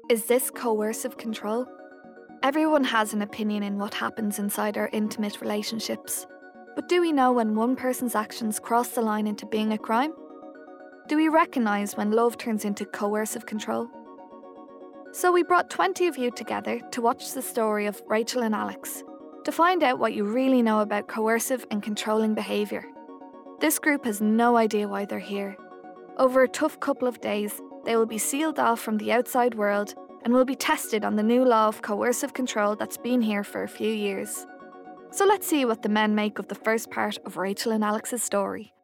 Is this coercive control? Everyone has an opinion in what happens inside our intimate relationships. But do we know when one person's actions cross the line into being a crime? Do we recognise when love turns into coercive control? So we brought 20 of you together to watch the story of Rachel and Alex, to find out what you really know about coercive and controlling behaviour. This group has no idea why they're here. Over a tough couple of days, they will be sealed off from the outside world and will be tested on the new law of coercive control that's been here for a few years. So let's see what the men make of the first part of Rachel and Alex's story.